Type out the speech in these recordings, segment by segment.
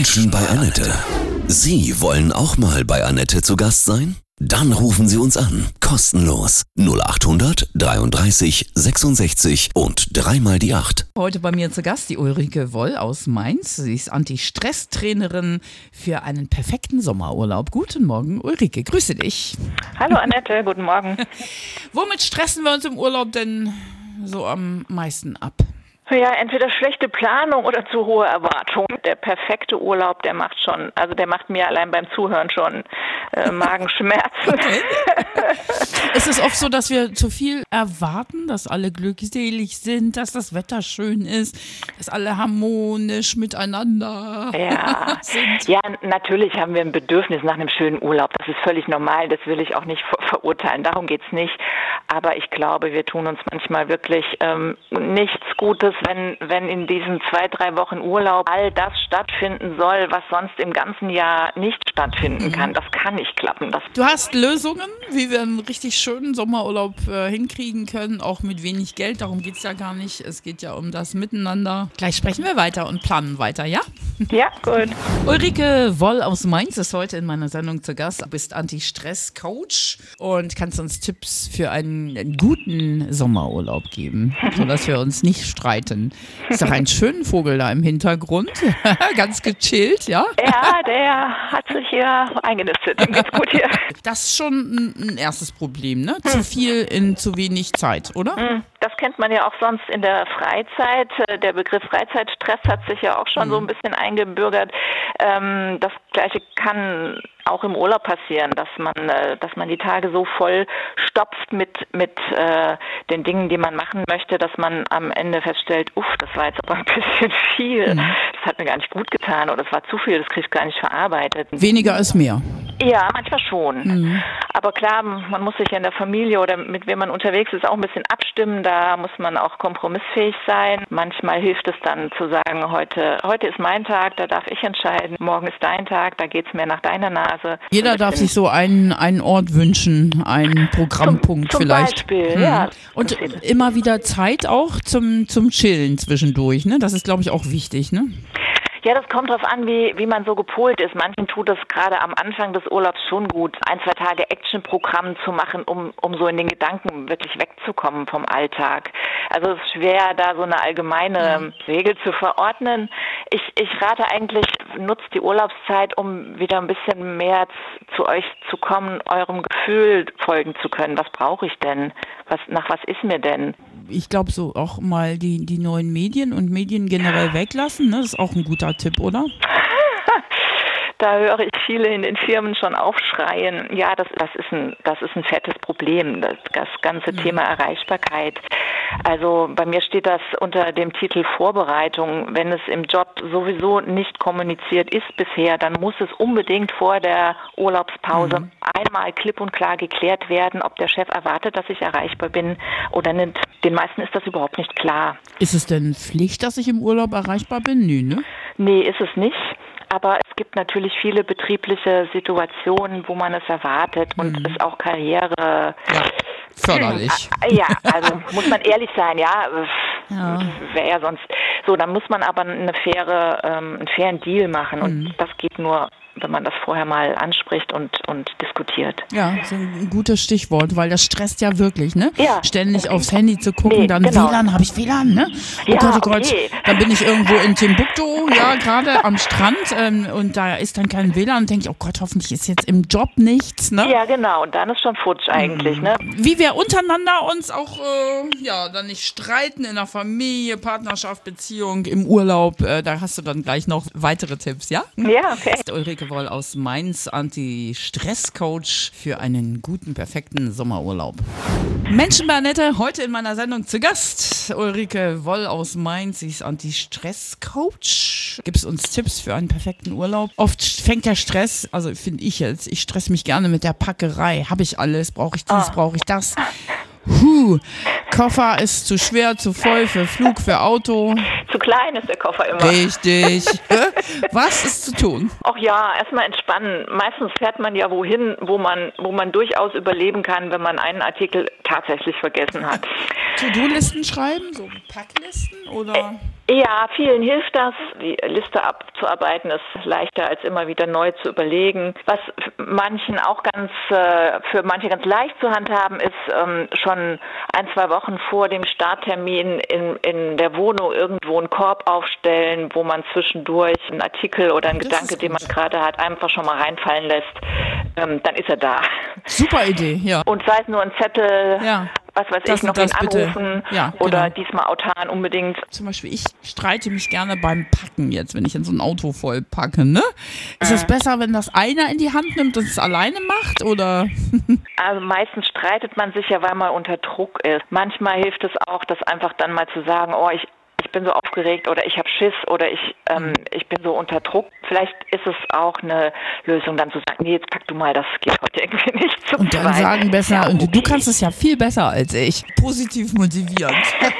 Menschen bei Annette. Sie wollen auch mal bei Annette zu Gast sein? Dann rufen Sie uns an. Kostenlos. 0800 33 66 und 3 mal die 8. Heute bei mir zu Gast die Ulrike Woll aus Mainz. Sie ist Anti-Stress-Trainerin für einen perfekten Sommerurlaub. Guten Morgen, Ulrike. Grüße dich. Hallo Annette, guten Morgen. Womit stressen wir uns im Urlaub denn so am meisten ab? Ja, entweder schlechte Planung oder zu hohe Erwartungen. Der perfekte Urlaub, der macht mir allein beim Zuhören schon Magenschmerzen. Okay. Ist es oft so, dass wir zu viel erwarten, dass alle glückselig sind, dass das Wetter schön ist, dass alle harmonisch miteinander sind? Ja, natürlich haben wir ein Bedürfnis nach einem schönen Urlaub. Das ist völlig normal, das will ich auch nicht verurteilen. Darum geht's nicht. Aber ich glaube, wir tun uns manchmal wirklich nichts Gutes, wenn in diesen 2-3 Wochen Urlaub all das stattfinden soll, was sonst im ganzen Jahr nicht stattfinden kann. Das kann nicht klappen. Du hast Lösungen, wie wir einen richtig schönen Sommerurlaub hinkriegen können, auch mit wenig Geld. Darum geht es ja gar nicht. Es geht ja um das Miteinander. Gleich sprechen wir weiter und planen weiter, ja? Ja, gut. Ulrike Woll aus Mainz ist heute in meiner Sendung zu Gast. Du bist Anti-Stress-Coach und kannst uns Tipps für einen guten Sommerurlaub geben, sodass wir uns nicht streiten. Ist doch ein schöner Vogel da im Hintergrund. Ganz gechillt, ja? Ja, der hat sich hier eingenistet. Ganz gut hier. Das ist schon ein erstes Problem, ne? Zu viel in zu wenig Zeit, oder? Das kennt man ja auch sonst in der Freizeit. Der Begriff Freizeitstress hat sich ja auch schon so ein bisschen eingebürgert. Das Gleiche kann auch im Urlaub passieren, dass man die Tage so voll stopft mit den Dingen, die man machen möchte, dass man am Ende feststellt, das war jetzt aber ein bisschen viel. Das hat mir gar nicht gut getan oder das war zu viel, das kriege ich gar nicht verarbeitet. Weniger ist mehr. Ja, manchmal schon. Aber klar, man muss sich ja in der Familie oder mit wem man unterwegs ist auch ein bisschen abstimmen. Da muss man auch kompromissfähig sein. Manchmal hilft es dann zu sagen, heute ist mein Tag, da darf ich entscheiden. Morgen ist dein Tag, da geht's mir nach deiner Nase. Jeder darf sich so einen Ort wünschen, einen Programmpunkt zum vielleicht. Beispiel, ja. Und immer wieder Zeit auch zum Chillen zwischendurch, ne? Das ist, glaube ich, auch wichtig, ne? Ja, das kommt drauf an, wie man so gepolt ist. Manchen tut es gerade am Anfang des Urlaubs schon gut, 1-2 Tage Actionprogramm zu machen, um so in den Gedanken wirklich wegzukommen vom Alltag. Also es ist schwer, da so eine allgemeine Regel zu verordnen. Ich rate eigentlich, nutzt die Urlaubszeit, um wieder ein bisschen mehr zu euch zu kommen, eurem Gefühl folgen zu können. Was brauche ich denn? Nach was ist mir denn? Ich glaube, so auch mal die neuen Medien und Medien generell weglassen, ne? Das ist auch ein guter Tipp, oder? Da höre ich viele in den Firmen schon aufschreien. Ja, das ist ein fettes Problem, das ganze Thema Erreichbarkeit. Also bei mir steht das unter dem Titel Vorbereitung. Wenn es im Job sowieso nicht kommuniziert ist bisher, dann muss es unbedingt vor der Urlaubspause einmal klipp und klar geklärt werden, ob der Chef erwartet, dass ich erreichbar bin oder nicht. Den meisten ist das überhaupt nicht klar. Ist es denn Pflicht, dass ich im Urlaub erreichbar bin? Nee, ne? Nee, ist es nicht. Aber es gibt natürlich viele betriebliche Situationen, wo man es erwartet und es auch Karriere förderlich. Ja, also muss man ehrlich sein, wäre ja sonst so. Dann muss man aber einen fairen Deal machen und das geht nur, wenn man das vorher mal anspricht und diskutiert. Ja, das ist ein gutes Stichwort, weil das stresst ja wirklich, ne? Ja. Ständig aufs Handy zu gucken, dann genau. WLAN, habe ich WLAN, ne? Oh Ja, Gott, oh Gott, okay. dann bin ich irgendwo in Timbuktu, ja, gerade am Strand und da ist dann kein WLAN und denke ich, oh Gott, hoffentlich ist jetzt im Job nichts, ne? Ja, genau, und dann ist schon futsch eigentlich, ne? Wie wir untereinander uns auch, dann nicht streiten in der Familie, Partnerschaft, Beziehung, im Urlaub, da hast du dann gleich noch weitere Tipps, ja? Ja, okay. Ulrike Woll aus Mainz, Anti-Stress-Coach für einen guten, perfekten Sommerurlaub. Menschen bei Annette, heute in meiner Sendung zu Gast. Ulrike Woll aus Mainz, sie ist Anti-Stress-Coach. Gibt es uns Tipps für einen perfekten Urlaub? Oft fängt der Stress, also finde ich jetzt, ich stress mich gerne mit der Packerei. Habe ich alles? Brauche ich dies? Brauche ich das? Koffer ist zu schwer, zu voll für Flug, für Auto. Zu klein ist der Koffer immer. Richtig. Was ist zu tun? Ach ja, erstmal entspannen. Meistens fährt man ja wohin, wo man durchaus überleben kann, wenn man einen Artikel tatsächlich vergessen hat. To-Do-Listen schreiben, so Packlisten oder? Ja, vielen hilft das. Die Liste abzuarbeiten ist leichter als immer wieder neu zu überlegen. Was für manche ganz leicht zu handhaben ist, schon 1-2 Wochen vor dem Starttermin in der Wohnung irgendwo einen Korb aufstellen, wo man zwischendurch einen Artikel oder einen Gedanke, den man gerade hat, einfach schon mal reinfallen lässt. Dann ist er da. Super Idee, ja. Und sei es nur ein Zettel, was weiß ich, noch ihn anrufen oder diesmal autan unbedingt. Zum Beispiel, ich streite mich gerne beim Packen jetzt, wenn ich in so ein Auto voll packe, ne? Ist es besser, wenn das einer in die Hand nimmt und es alleine macht, oder? Also meistens streitet man sich ja, weil man unter Druck ist. Manchmal hilft es auch, das einfach dann mal zu sagen, ich bin so aufgeregt oder ich habe Schiss oder ich bin so unter Druck. Vielleicht ist es auch eine Lösung, dann zu sagen, nee, jetzt pack du mal, das geht heute irgendwie nicht. Und dann sagen besser, und du kannst es ja viel besser als ich. Positiv motivierend.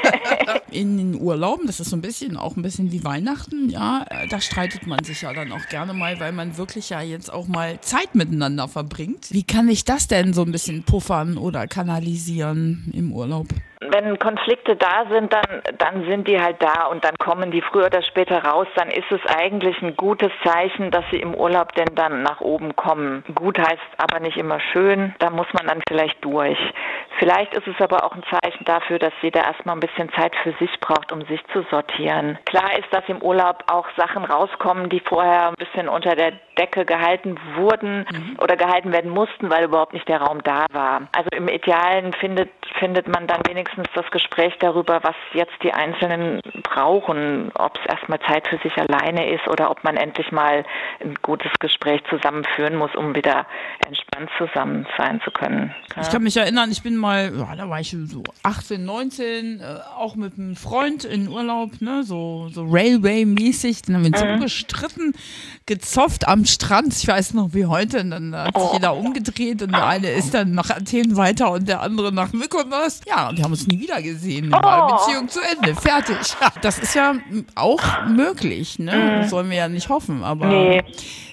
In den Urlauben, das ist so ein bisschen wie Weihnachten, ja, da streitet man sich ja dann auch gerne mal, weil man wirklich ja jetzt auch mal Zeit miteinander verbringt. Wie kann ich das denn so ein bisschen puffern oder kanalisieren im Urlaub? Wenn Konflikte da sind, dann sind die halt da und dann kommen die früher oder später raus. Dann ist es eigentlich ein gutes Zeichen, dass sie im Urlaub denn dann nach oben kommen. Gut heißt aber nicht immer schön, da muss man dann vielleicht durch. Vielleicht ist es aber auch ein Zeichen dafür, dass jeder erstmal ein bisschen Zeit für sich braucht, um sich zu sortieren. Klar ist, dass im Urlaub auch Sachen rauskommen, die vorher ein bisschen unter der Decke gehalten wurden oder gehalten werden mussten, weil überhaupt nicht der Raum da war. Also im Idealen findet man dann wenigstens das Gespräch darüber, was jetzt die Einzelnen brauchen, ob es erstmal Zeit für sich alleine ist oder ob man endlich mal ein gutes Gespräch zusammenführen muss, um wieder entspannt zusammen sein zu können. Ja. Ich kann mich erinnern, ich bin mal, da war ich so 18, 19, auch mit einem Freund in Urlaub, ne, so Railway-mäßig, dann haben wir uns so gestritten, gezofft am Strand, ich weiß noch wie heute, und dann hat sich jeder umgedreht und der eine ist dann nach Athen weiter und der andere nach Mykonos. Ja, und wir haben uns nie wieder gesehen. War Beziehung zu Ende. Fertig. Ja, das ist ja auch möglich, ne? Das sollen wir ja nicht hoffen, aber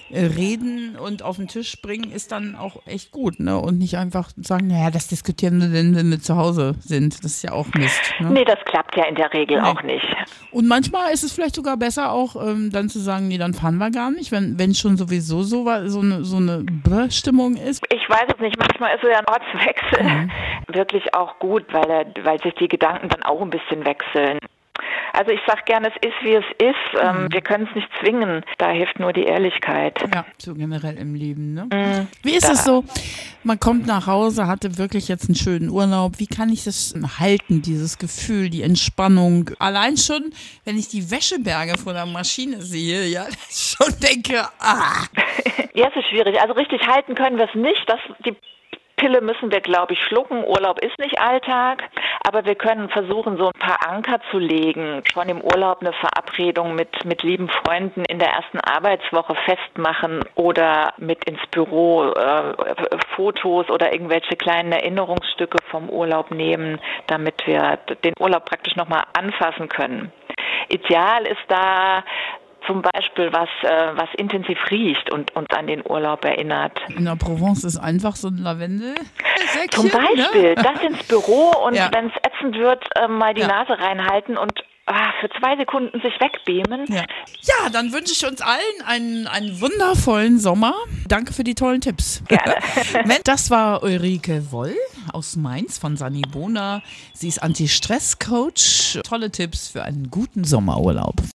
reden und auf den Tisch bringen ist dann auch echt gut, ne? Und nicht einfach sagen, naja, das diskutieren wir, wenn wir zu Hause sind. Das ist ja auch Mist. Ne? Nee, das klappt ja in der Regel auch nicht. Und manchmal ist es vielleicht sogar besser auch, dann zu sagen, nee, dann fahren wir gar nicht, wenn schon sowieso so eine Stimmung ist. Ich weiß es nicht, manchmal ist so ein Ortswechsel wirklich auch gut, weil sich die Gedanken dann auch ein bisschen wechseln. Also ich sage gerne, es ist, wie es ist. Wir können es nicht zwingen. Da hilft nur die Ehrlichkeit. Ja, so generell im Leben, ne? Wie ist es so? Man kommt nach Hause, hatte wirklich jetzt einen schönen Urlaub. Wie kann ich das halten, dieses Gefühl, die Entspannung? Allein schon, wenn ich die Wäscheberge vor der Maschine sehe, ja, schon denke, Ja, es ist schwierig. Also richtig halten können wir es nicht. Die Pille müssen wir, glaube ich, schlucken. Urlaub ist nicht Alltag, aber wir können versuchen, so ein paar Anker zu legen. Schon im Urlaub eine Verabredung mit lieben Freunden in der ersten Arbeitswoche festmachen oder mit ins Büro Fotos oder irgendwelche kleinen Erinnerungsstücke vom Urlaub nehmen, damit wir den Urlaub praktisch nochmal anfassen können. Ideal ist da zum Beispiel was intensiv riecht und an den Urlaub erinnert. In der Provence ist einfach so ein Lavendelsäckchen. Zum Beispiel, ne? Das ins Büro und wenn es ätzend wird, mal die Nase reinhalten und für 2 Sekunden sich wegbeamen. Ja, dann wünsche ich uns allen einen wundervollen Sommer. Danke für die tollen Tipps. Gerne. Das war Ulrike Woll aus Mainz von Sanibona. Sie ist Anti-Stress-Coach. Tolle Tipps für einen guten Sommerurlaub.